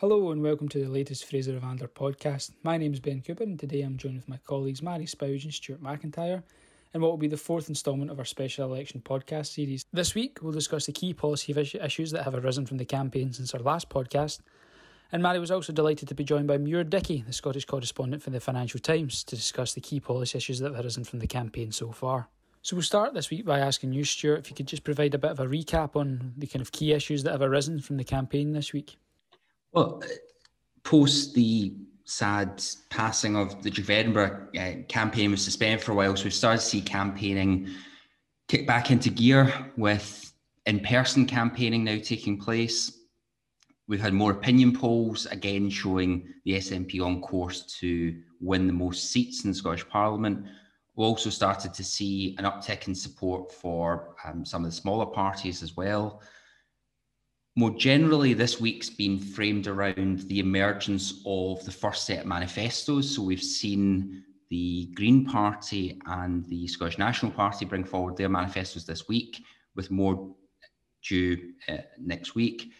Hello and welcome to the latest Fraser Evander podcast. My name is Ben Cooper and today I'm joined with my colleagues Mary Spouge and Stuart McIntyre in what will be the fourth instalment of our special election podcast series. This week we'll discuss the key policy issues that have arisen from the campaign since our last podcast, and Mary was also delighted to be joined by Muir Dickey, the Scottish correspondent for the Financial Times, to discuss the key policy issues that have arisen from the campaign so far. So we'll start this week by asking you, Stuart, if you could just provide a bit of a recap on the kind of key issues that have arisen from the campaign this week. Well, post the sad passing of the Duke of Edinburgh, campaign was suspended for a while, so we've started to see campaigning kick back into gear with in-person campaigning now taking place. We've had more opinion polls, again showing the SNP on course to win the most seats in the Scottish Parliament. We also started to see an uptick in support for some of the smaller parties as well. More generally, this week's been framed around the emergence of the first set of manifestos. So we've seen the Green Party and the Scottish National Party bring forward their manifestos this week, with more due next week.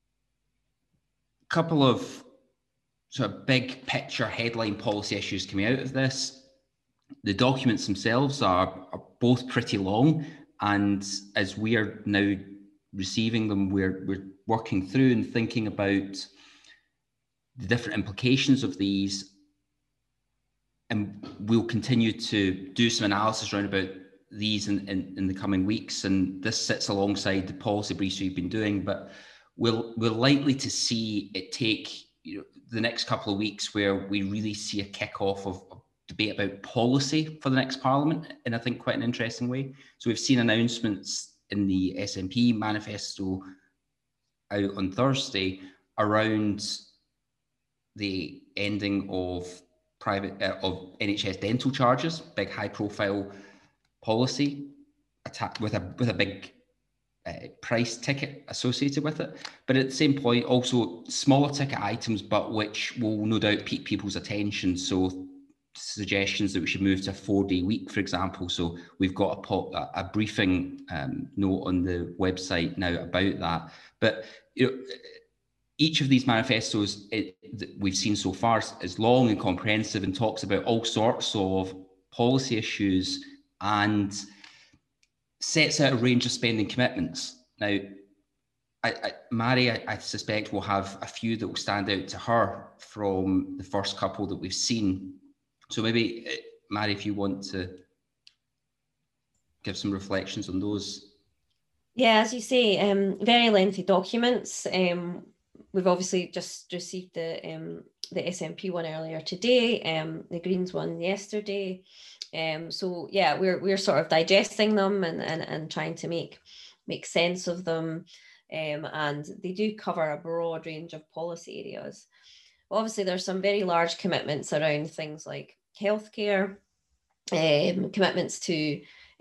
A couple of sort of big picture headline policy issues coming out of this. The documents themselves are both pretty long, and as we are now receiving them, we're working through and thinking about the different implications of these, and we'll continue to do some analysis around about these in the coming weeks. And this sits alongside the policy briefs we've been doing, but we're likely to see it take the next couple of weeks where we really see a kick-off of debate about policy for the next Parliament in, I think, quite an interesting way. So we've seen announcements in the SNP manifesto out on Thursday around the ending of of NHS dental charges, big high-profile policy attack with a big price ticket associated with it. But at the same point, also smaller ticket items, but which will no doubt pique people's attention. So suggestions that we should move to a 4-day week, for example. So we've got a briefing note on the website now about that. But each of these manifestos that we've seen so far is long and comprehensive and talks about all sorts of policy issues and sets out a range of spending commitments. Now, Mary, I suspect, will have a few that will stand out to her from the first couple that we've seen. So maybe, Mary, if you want to give some reflections on those. Yeah, as you say, very lengthy documents. We've obviously just received the SNP one earlier today, the Greens one yesterday. So yeah, we're sort of digesting them and trying to make sense of them. And they do cover a broad range of policy areas. Obviously, there's some very large commitments around things like healthcare, commitments to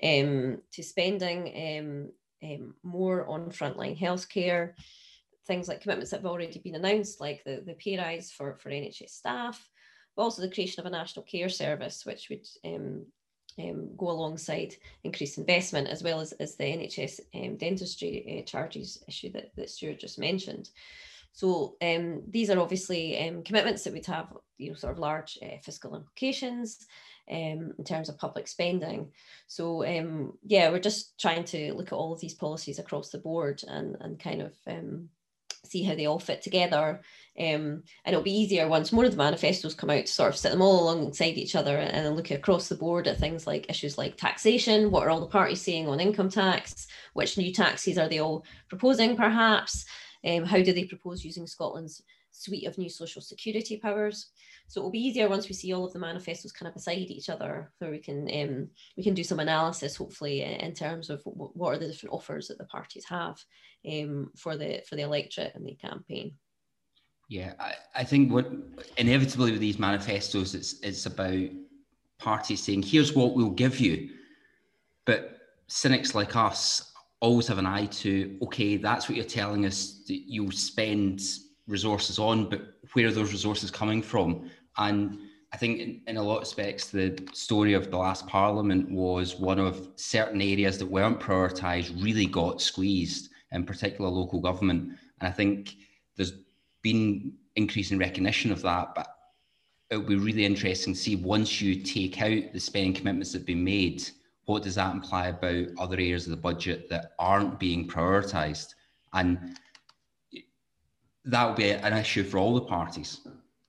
spending more on frontline healthcare, things like commitments that have already been announced, like the pay rise for NHS staff, but also the creation of a national care service, which would go alongside increased investment, as well as the NHS dentistry charges issue that Stuart just mentioned. So these are obviously commitments that would have sort of large fiscal implications in terms of public spending. So yeah, we're just trying to look at all of these policies across the board and kind of see how they all fit together. And it'll be easier once more of the manifestos come out to sort of sit them all alongside each other and look across the board at things like issues like taxation. What are all the parties saying on income tax? Which new taxes are they all proposing, perhaps? How do they propose using Scotland's suite of new social security powers? So it'll be easier once we see all of the manifestos kind of beside each other, where we can do some analysis, hopefully, in terms of what are the different offers that the parties have for the electorate and the campaign. Yeah, I think what inevitably with these manifestos, it's about parties saying, here's what we'll give you. But cynics like us always have an eye to, okay, that's what you're telling us that you'll spend resources on, but where are those resources coming from? And I think in a lot of respects, the story of the last Parliament was one of certain areas that weren't prioritised really got squeezed, in particular local government. And I think there's been increasing recognition of that. But it would be really interesting to see, once you take out the spending commitments that have been made, what does that imply about other areas of the budget that aren't being prioritised? And that will be an issue for all the parties.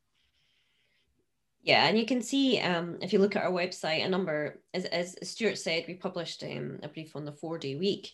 Yeah, and you can see if you look at our website, a number, as Stuart said, we published a brief on the 4-day week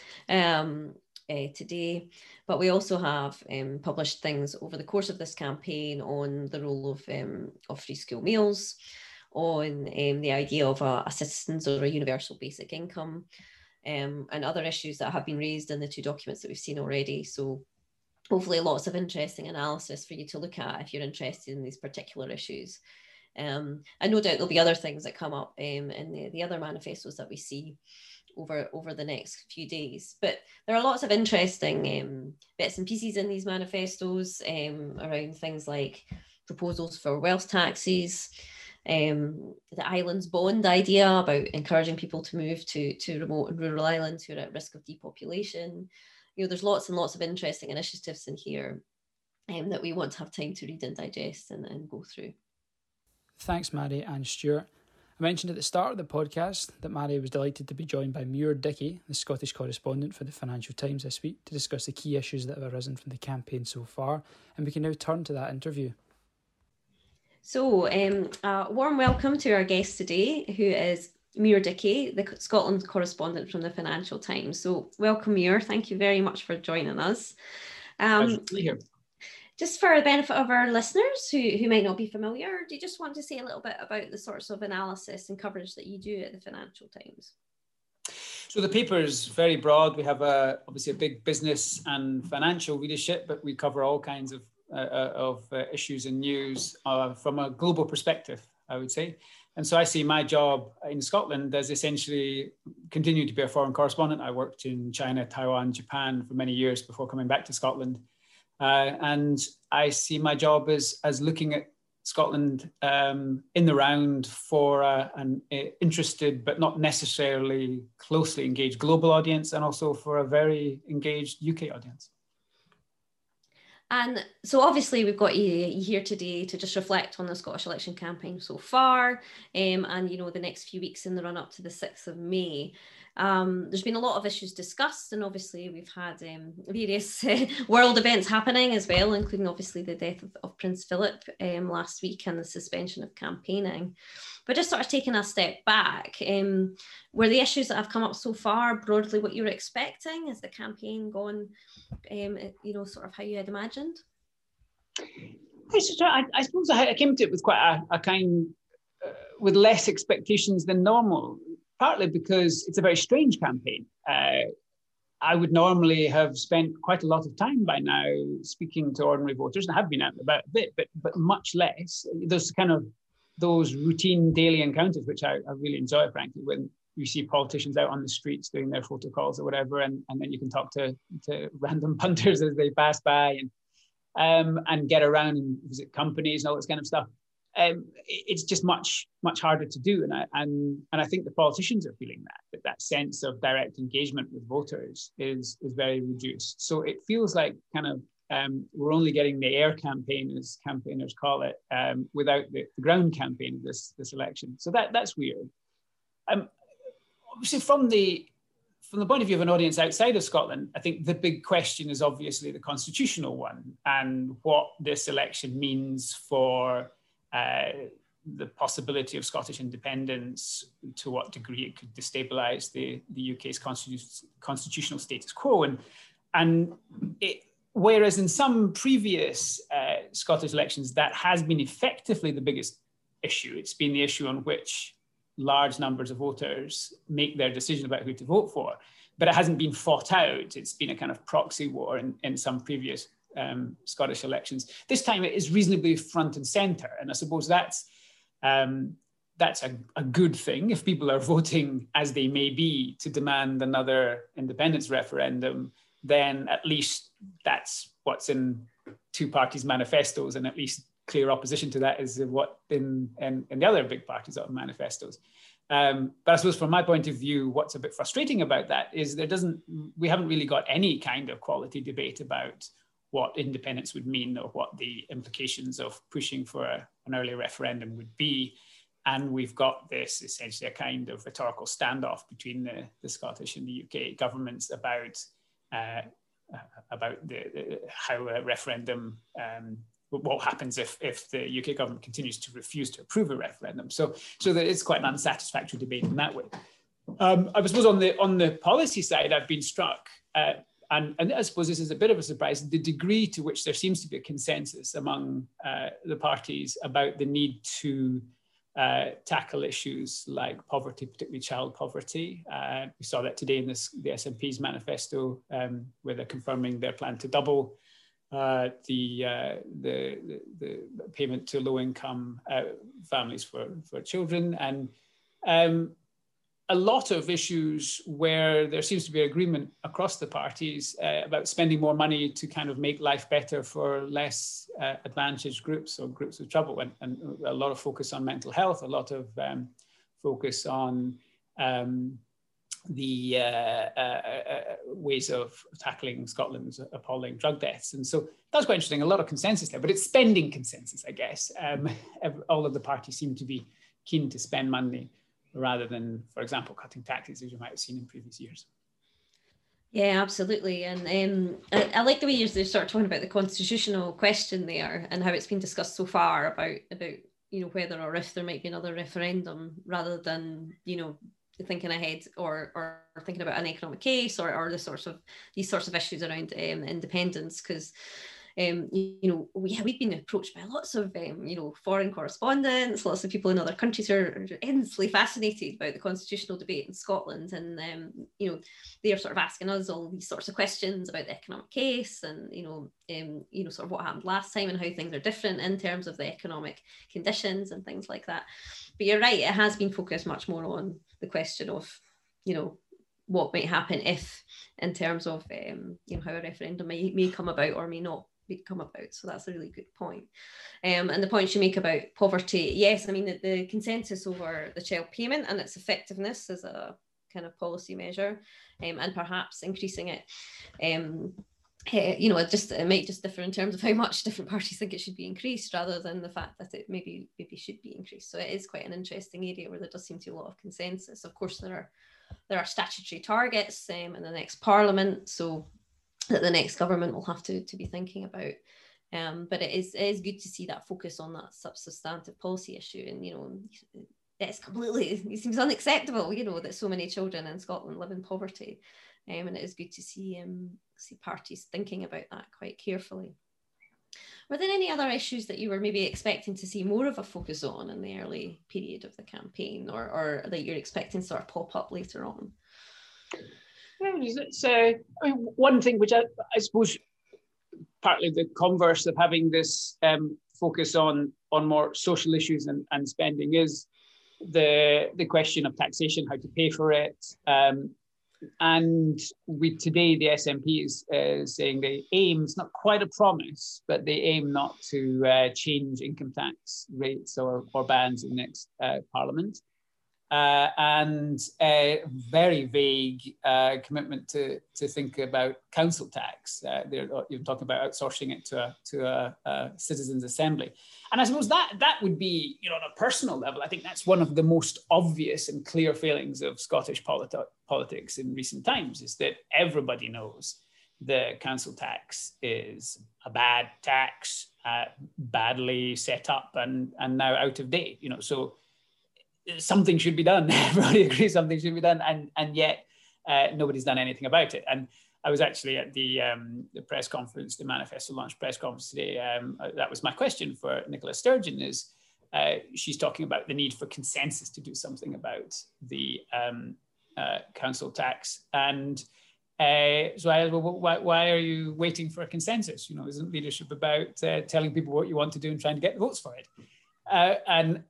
today, but we also have published things over the course of this campaign on the role of free school meals, on the idea of a citizens or a universal basic income, and other issues that have been raised in the 2 documents that we've seen already. So hopefully lots of interesting analysis for you to look at if you're interested in these particular issues. And no doubt there'll be other things that come up in the other manifestos that we see over the next few days. But there are lots of interesting bits and pieces in these manifestos around things like proposals for wealth taxes, the islands bond idea about encouraging people to move to remote and rural islands who are at risk of depopulation. There's lots and lots of interesting initiatives in here that we want to have time to read and digest and go through. Thanks, Mary and Stuart. I mentioned at the start of the podcast that Mary was delighted to be joined by Muir Dickey, the Scottish correspondent for the Financial Times this week, to discuss the key issues that have arisen from the campaign so far, and we can now turn to that interview. So, a warm welcome to our guest today, who is Muir Dickey, the Scotland correspondent from the Financial Times. So welcome, Muir. Thank you very much for joining us. Pleasure to be here. Just for the benefit of our listeners who might not be familiar, do you just want to say a little bit about the sorts of analysis and coverage that you do at the Financial Times? So the paper is very broad. We have obviously a big business and financial readership, but we cover all kinds of issues and news from a global perspective, I would say. And so I see my job in Scotland as essentially continuing to be a foreign correspondent. I worked in China, Taiwan, Japan for many years before coming back to Scotland. And I see my job as looking at Scotland in the round for an interested but not necessarily closely engaged global audience, and also for a very engaged UK audience. And so obviously we've got you here today to just reflect on the Scottish election campaign so far, and the next few weeks in the run up to the 6th of May. There's been a lot of issues discussed, and obviously we've had various world events happening as well, including obviously the death of Prince Philip last week and the suspension of campaigning. But just sort of taking a step back, were the issues that have come up so far broadly what you were expecting? Has the campaign gone, sort of how you had imagined? I suppose I came to it with quite a kind, with less expectations than normal, partly because it's a very strange campaign. I would normally have spent quite a lot of time by now speaking to ordinary voters, and I have been out and about a bit, but much less. There's kind of those routine daily encounters, which I really enjoy, frankly, when you see politicians out on the streets doing their photo calls or whatever, and then you can talk to random punters as they pass by and get around and visit companies and all this kind of stuff. It's just much harder to do, and I think the politicians are feeling that sense of direct engagement with voters is very reduced. So it feels like kind of we're only getting the air campaign, as campaigners call it, without the ground campaign of this election. So that's weird. Obviously, from the point of view of an audience outside of Scotland, I think the big question is obviously the constitutional one, and what this election means for the possibility of Scottish independence, to what degree it could destabilise the UK's constitutional status quo. And whereas in some previous Scottish elections, that has been effectively the biggest issue. It's been the issue on which large numbers of voters make their decision about who to vote for, but it hasn't been fought out. It's been a kind of proxy war in some previous Scottish elections. This time it is reasonably front and centre, and I suppose that's a good thing. If people are voting, as they may be, to demand another independence referendum, then at least that's what's in two parties' manifestos, and at least clear opposition to that is what in the other big parties' manifestos. But I suppose from my point of view, what's a bit frustrating about that is we haven't really got any kind of quality debate about what independence would mean or what the implications of pushing for an early referendum would be. And we've got this essentially a kind of rhetorical standoff between the Scottish and the UK governments about how a referendum, what happens if the UK government continues to refuse to approve a referendum. So that it's quite an unsatisfactory debate in that way. I suppose on the policy side, I've been struck, and I suppose this is a bit of a surprise, the degree to which there seems to be a consensus among the parties about the need to tackle issues like poverty, particularly child poverty. We saw that today in the SNP's manifesto, where they're confirming their plan to double the payment to low-income families for children, and a lot of issues where there seems to be agreement across the parties about spending more money to kind of make life better for less advantaged groups or groups of trouble, and a lot of focus on mental health, a lot of focus on the ways of tackling Scotland's appalling drug deaths. And so that's quite interesting, a lot of consensus there, but it's spending consensus, I guess. All of the parties seem to be keen to spend money rather than, for example, cutting taxes, as you might have seen in previous years. Yeah, absolutely. And I like the way you start talking about the constitutional question there and how it's been discussed so far about whether or if there might be another referendum, rather than, thinking ahead or thinking about an economic case or these sorts of issues around independence. Because we've been approached by lots of foreign correspondents, lots of people in other countries who are endlessly fascinated about the constitutional debate in Scotland, and they're sort of asking us all these sorts of questions about the economic case and sort of what happened last time and how things are different in terms of the economic conditions and things like that. But you're right, it has been focused much more on the question of what might happen if, in terms of how a referendum may come about or may not come about. So that's a really good point. And the points you make about poverty, yes, I mean the consensus over the child payment and its effectiveness as a kind of policy measure, and perhaps increasing it, it might just differ in terms of how much different parties think it should be increased, rather than the fact that it maybe should be increased. So it is quite an interesting area where there does seem to be a lot of consensus. Of course, there are statutory targets in the next parliament, so that the next government will have to be thinking about. But it is good to see that focus on that substantive policy issue. And it seems unacceptable, that so many children in Scotland live in poverty. And it is good to see parties thinking about that quite carefully. Were there any other issues that you were maybe expecting to see more of a focus on in the early period of the campaign, or that you're expecting to sort of pop up later on? One thing which I suppose partly the converse of having this focus on more social issues and spending is the question of taxation, how to pay for it. And today the SNP is saying they aim, it's not quite a promise, but they aim not to change income tax rates or bands in the next Parliament. And a very vague commitment to think about council tax. You're talking about outsourcing it to a citizens' assembly. And I suppose that would be, on a personal level, I think that's one of the most obvious and clear failings of Scottish politics in recent times, is that everybody knows the council tax is a bad tax, badly set up and now out of date. So something should be done. Everybody agrees something should be done, and yet nobody's done anything about it. And I was actually at the press conference, the Manifesto launch press conference today. That was my question for Nicola Sturgeon, is she's talking about the need for consensus to do something about the council tax. And so I asked, well, why are you waiting for a consensus? Isn't leadership about telling people what you want to do and trying to get the votes for it? And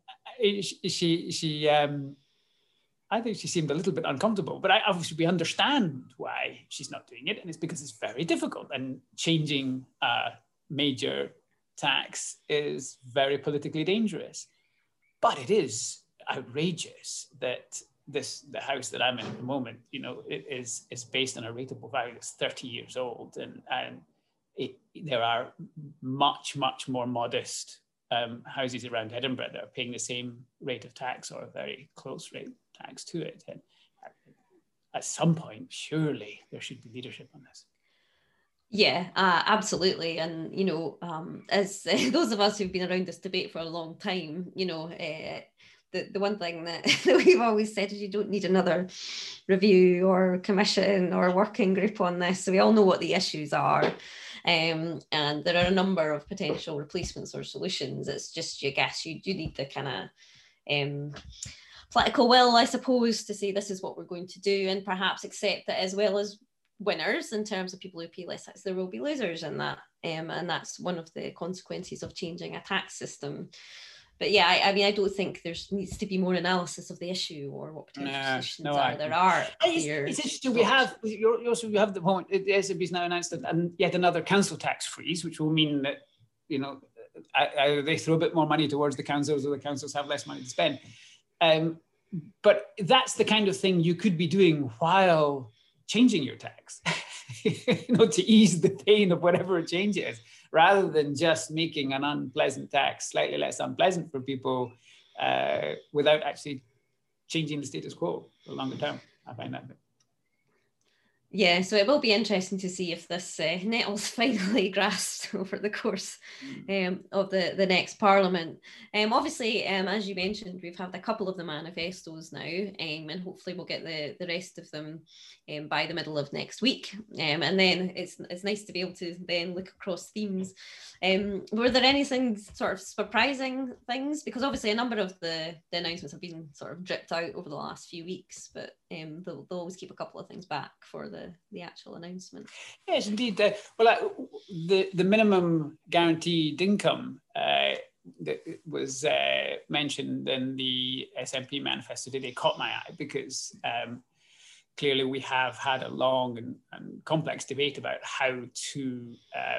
I think she seemed a little bit uncomfortable, but obviously we understand why she's not doing it, and it's because it's very difficult, and changing a major tax is very politically dangerous. But it is outrageous that the house that I'm in at the moment, it is based on a rateable value that's 30 years old, and there are much, much more modest houses around Edinburgh that are paying the same rate of tax or a very close rate of tax to it. And at some point, surely there should be leadership on this. Yeah, absolutely. And, as those of us who've been around this debate for a long time, the one thing that we've always said is you don't need another review or commission or working group on this. So we all know what the issues are. And there are a number of potential replacements or solutions. It's just, I guess, you do need the kind of political will, I suppose, to say this is what we're going to do, and perhaps accept that as well as winners in terms of people who pay less tax, there will be losers in that. And that's one of the consequences of changing a tax system. But yeah, I don't think there needs to be more analysis of the issue or what potential solutions are. There are clear. It's interesting. We have the point. The SNP has now announced that yet another council tax freeze, which will mean that either they throw a bit more money towards the councils or the councils have less money to spend. But that's the kind of thing you could be doing while changing your tax, to ease the pain of whatever change it is, rather than just making an unpleasant tax slightly less unpleasant for people without actually changing the status quo for the longer term. I find that. Yeah, so it will be interesting to see if this nettle's finally grasped over the course of the next Parliament. Obviously, as you mentioned, we've had a couple of the manifestos now, and hopefully we'll get the rest of them by the middle of next week. And then it's nice to be able to then look across themes. Were there anything sort of surprising things? Because obviously a number of the announcements have been sort of dripped out over the last few weeks, but they'll always keep a couple of things back for the actual announcement. Yes, indeed. The minimum guaranteed income that was mentioned in the SNP manifesto today caught my eye because clearly we have had a long and complex debate about how to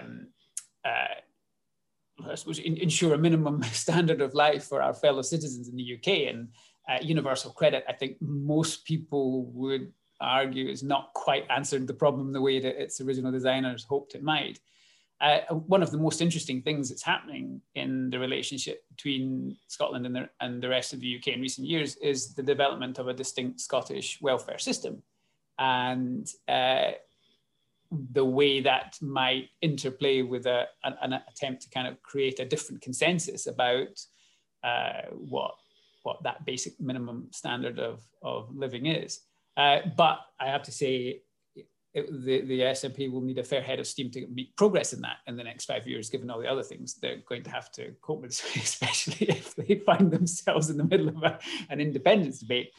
I suppose ensure a minimum standard of life for our fellow citizens in the UK. And universal credit, I think most people would argue, is not quite answered the problem the way that its original designers hoped it might. One of the most interesting things that's happening in the relationship between Scotland and the rest of the UK in recent years is the development of a distinct Scottish welfare system. And the way that might interplay with an attempt to kind of create a different consensus about what that basic minimum standard of living is. But I have to say, the SNP will need a fair head of steam to make progress in that in the next 5 years, given all the other things they're going to have to cope with, especially if they find themselves in the middle of an independence debate.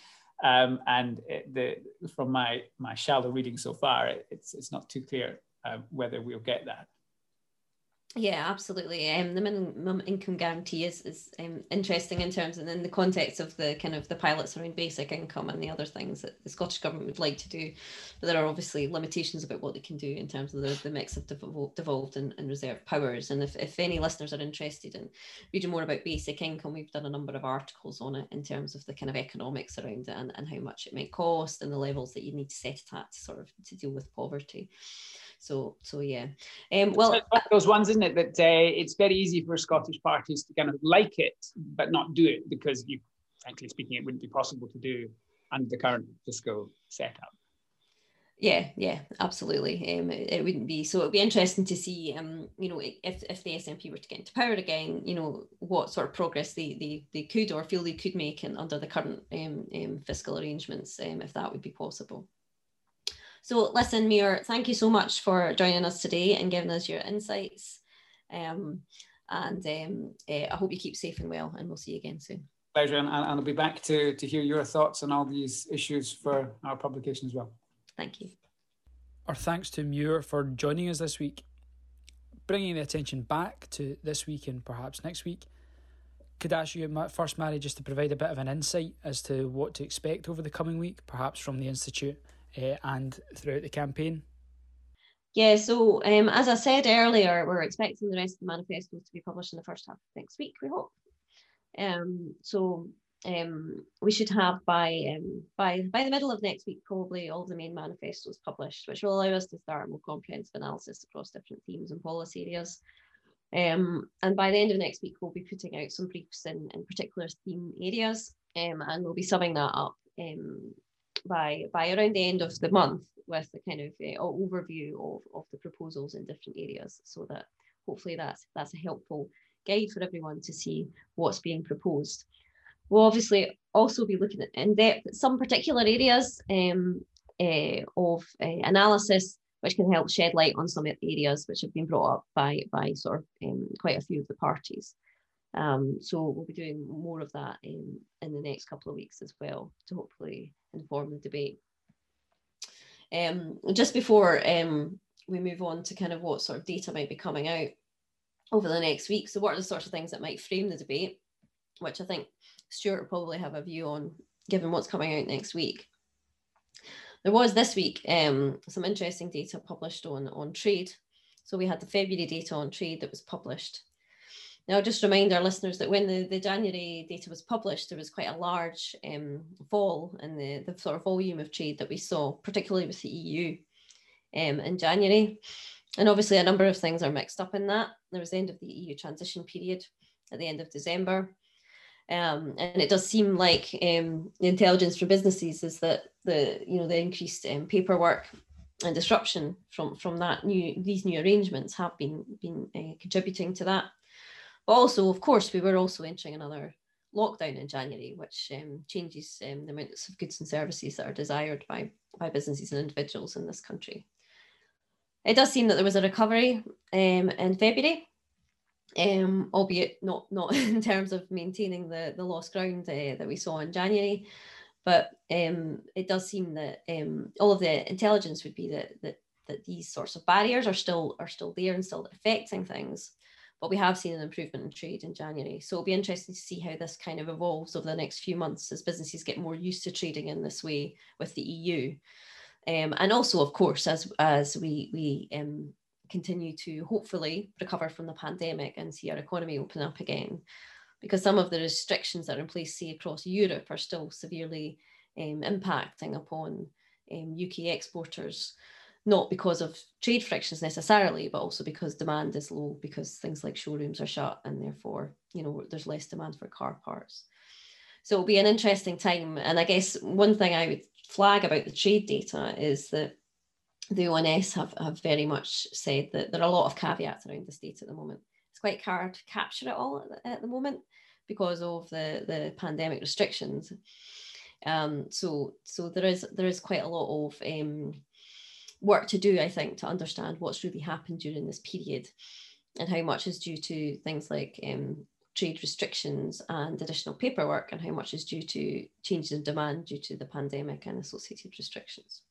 From my shallow reading so far, it's not too clear whether we'll get that. Yeah, absolutely. The minimum income guarantee is interesting in terms and in the context of the kind of the pilots around basic income and the other things that the Scottish Government would like to do. But there are obviously limitations about what they can do in terms of the mix of devolved and reserved powers. And if any listeners are interested in reading more about basic income, we've done a number of articles on it in terms of the kind of economics around it and how much it might cost and the levels that you need to set it at to deal with poverty. So yeah. Well, it's one of those ones, isn't it, that it's very easy for Scottish parties to kind of like it, but not do it because, frankly speaking, it wouldn't be possible to do under the current fiscal setup. Yeah, absolutely. It wouldn't be. So it'd be interesting to see, if the SNP were to get into power again, what sort of progress they could or feel they could make under the current fiscal arrangements, if that would be possible. So listen, Muir, thank you so much for joining us today and giving us your insights. I hope you keep safe and well, and we'll see you again soon. Pleasure, and I'll be back to hear your thoughts on all these issues for our publication as well. Thank you. Our thanks to Muir for joining us this week. Bringing the attention back to this week and perhaps next week, could I ask you first, Mary, just to provide a bit of an insight as to what to expect over the coming week, perhaps from the Institute and throughout the campaign? Yeah, so as I said earlier, we're expecting the rest of the manifestos to be published in the first half of next week, we hope. So we should have by the middle of next week, probably, all the main manifestos published, which will allow us to start a more comprehensive analysis across different themes and policy areas. And by the end of next week, we'll be putting out some briefs in particular theme areas, and we'll be summing that up by around the end of the month with the kind of overview of the proposals in different areas, so that hopefully that's a helpful guide for everyone to see what's being proposed. We'll obviously also be looking in depth at some particular areas of analysis, which can help shed light on some areas which have been brought up by sort of quite a few of the parties. So we'll be doing more of that in the next couple of weeks as well, to hopefully inform the debate. Just before we move on to kind of what sort of data might be coming out over the next week, so what are the sorts of things that might frame the debate, which I think Stuart will probably have a view on, given what's coming out next week. There was this week some interesting data published on trade. So we had the February data on trade that was published. Now, I'll just remind our listeners that when the January data was published, there was quite a large fall in the sort of volume of trade that we saw, particularly with the EU in January. And obviously a number of things are mixed up in that. There was the end of the EU transition period at the end of December. And it does seem like the intelligence for businesses is that the increased paperwork and disruption from these new arrangements have been contributing to that. But also, of course, we were also entering another lockdown in January, which changes the amounts of goods and services that are desired by businesses and individuals in this country. It does seem that there was a recovery in February, albeit not in terms of maintaining the lost ground that we saw in January. But it does seem that all of the intelligence would be that these sorts of barriers are still there and still affecting things. But we have seen an improvement in trade in January. So it'll be interesting to see how this kind of evolves over the next few months as businesses get more used to trading in this way with the EU. And also, of course, as we continue to hopefully recover from the pandemic and see our economy open up again, because some of the restrictions that are in place, say, across Europe, are still severely impacting upon UK exporters, not because of trade frictions necessarily, but also because demand is low, because things like showrooms are shut and therefore, there's less demand for car parts. So it'll be an interesting time. And I guess one thing I would flag about the trade data is that the ONS have very much said that there are a lot of caveats around this data at the moment. It's quite hard to capture it all at the moment because of the pandemic restrictions. So there is quite a lot of work to do, I think, to understand what's really happened during this period and how much is due to things like trade restrictions and additional paperwork, and how much is due to changes in demand due to the pandemic and associated restrictions.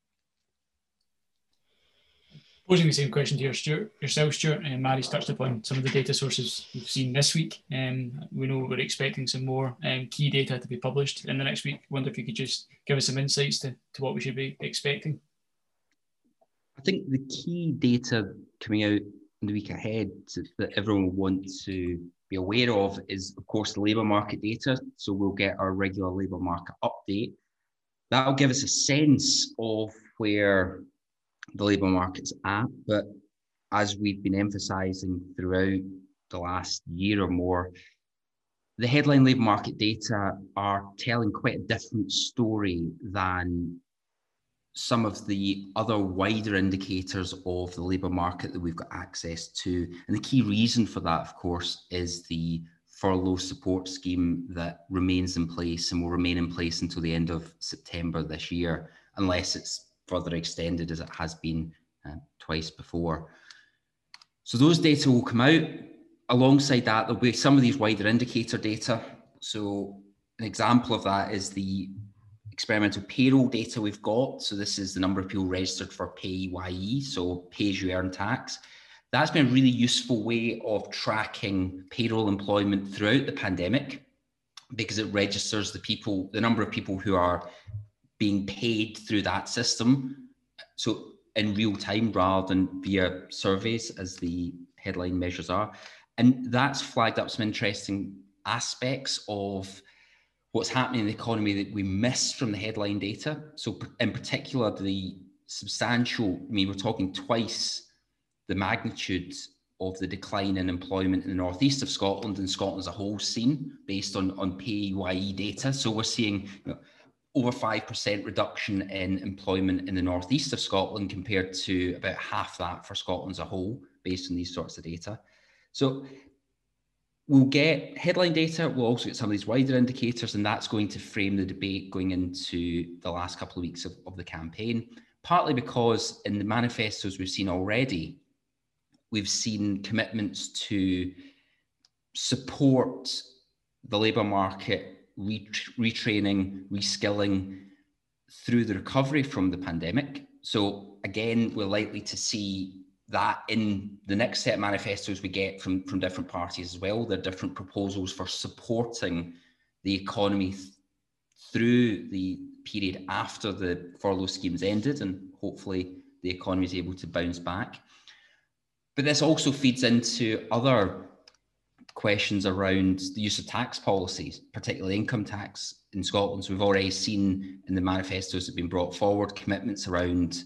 Posing the same question to yourself, Stuart, and Mary's touched upon some of the data sources we've seen this week. We know we're expecting some more key data to be published in the next week. I wonder if you could just give us some insights to what we should be expecting. I think the key data coming out in the week ahead that everyone will want to be aware of is, of course, the labour market data. So we'll get our regular labour market update. That'll give us a sense of where the labour market's at. But as we've been emphasising throughout the last year or more, the headline labour market data are telling quite a different story than some of the other wider indicators of the labour market that we've got access to. And the key reason for that, of course, is the furlough support scheme that remains in place and will remain in place until the end of September this year, unless it's further extended as it has been twice before. So those data will come out. Alongside that, there'll be some of these wider indicator data. So an example of that is the experimental payroll data we've got. So this is the number of people registered for PAYE, so pay as you earn tax. That's been a really useful way of tracking payroll employment throughout the pandemic, because it registers the number of people who are being paid through that system, so in real time rather than via surveys, as the headline measures are. And that's flagged up some interesting aspects of what's happening in the economy that we miss from the headline data. So in particular, the substantial, we're talking twice the magnitude of the decline in employment in the northeast of Scotland and Scotland as a whole seen based on PAYE data. So we're seeing over 5% reduction in employment in the northeast of Scotland compared to about half that for Scotland as a whole based on these sorts of data. So we'll get headline data, we'll also get some of these wider indicators, and that's going to frame the debate going into the last couple of weeks of the campaign, partly because in the manifestos we've seen already, we've seen commitments to support the labour market, retraining, reskilling through the recovery from the pandemic. So again, we're likely to see that in the next set of manifestos we get from different parties as well. There are different proposals for supporting the economy through the period after the furlough schemes ended, and hopefully the economy is able to bounce back. But this also feeds into other questions around the use of tax policies, particularly income tax in Scotland. So we've already seen in the manifestos that have been brought forward commitments around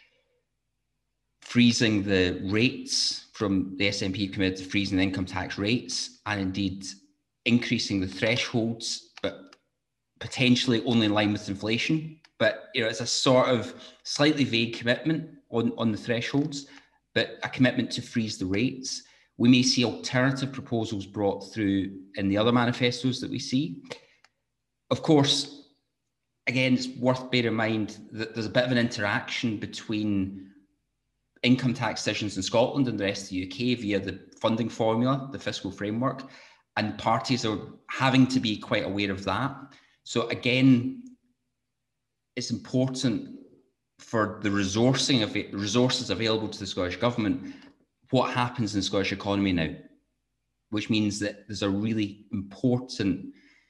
freezing the rates from the SNP committed to freezing the income tax rates and indeed increasing the thresholds, but potentially only in line with inflation. But it's a sort of slightly vague commitment on the thresholds, but a commitment to freeze the rates. We may see alternative proposals brought through in the other manifestos that we see. Of course, again, it's worth bearing in mind that there's a bit of an interaction between income tax decisions in Scotland and the rest of the UK via the funding formula, the fiscal framework, and parties are having to be quite aware of that. So again, it's important for the resources available to the Scottish Government, what happens in the Scottish economy now, which means that there's a really important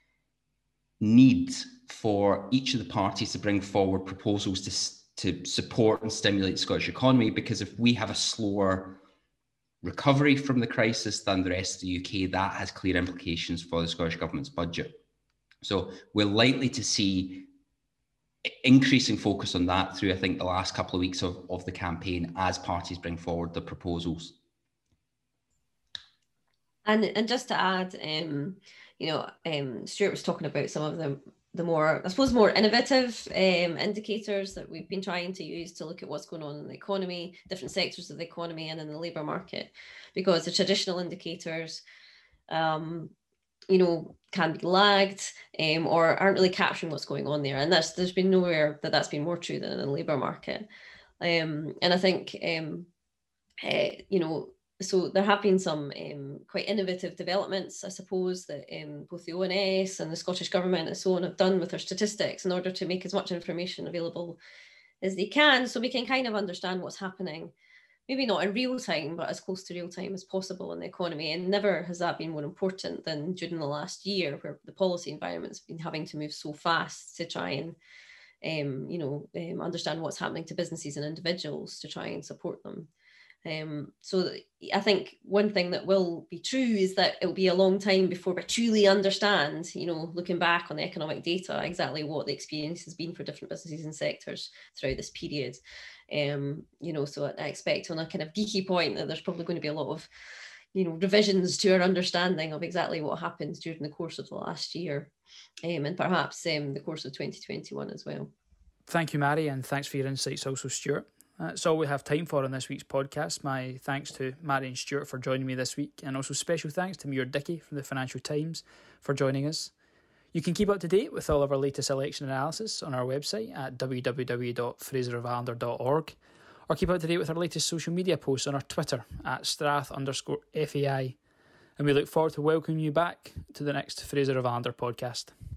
need for each of the parties to bring forward proposals to support and stimulate the Scottish economy, because if we have a slower recovery from the crisis than the rest of the UK, that has clear implications for the Scottish Government's budget. So we're likely to see increasing focus on that through, I think, the last couple of weeks of the campaign as parties bring forward the proposals. And just to add, Stuart was talking about some of the more, I suppose, more innovative indicators that we've been trying to use to look at what's going on in the economy, different sectors of the economy and in the labour market, because the traditional indicators, can be lagged or aren't really capturing what's going on there. And there's been nowhere that's been more true than in the labour market. And I think, so there have been some quite innovative developments, I suppose, that both the ONS and the Scottish Government and so on have done with their statistics in order to make as much information available as they can, so we can kind of understand what's happening, maybe not in real time, but as close to real time as possible in the economy. And never has that been more important than during the last year, where the policy environment's been having to move so fast to try and understand what's happening to businesses and individuals to try and support them. So I think one thing that will be true is that it will be a long time before we truly understand, looking back on the economic data, exactly what the experience has been for different businesses and sectors throughout this period. So I expect on a kind of geeky point that there's probably going to be a lot of, revisions to our understanding of exactly what happens during the course of the last year, and perhaps the course of 2021 as well. Thank you, Mary, and thanks for your insights also, Stuart. That's all we have time for on this week's podcast. My thanks to Mary and Stuart for joining me this week, and also special thanks to Muir Dickey from the Financial Times for joining us. You can keep up to date with all of our latest election analysis on our website at www.fraserofallender.org, or keep up to date with our latest social media posts on our Twitter at Strath_FAI. And we look forward to welcoming you back to the next Fraser of Allender podcast.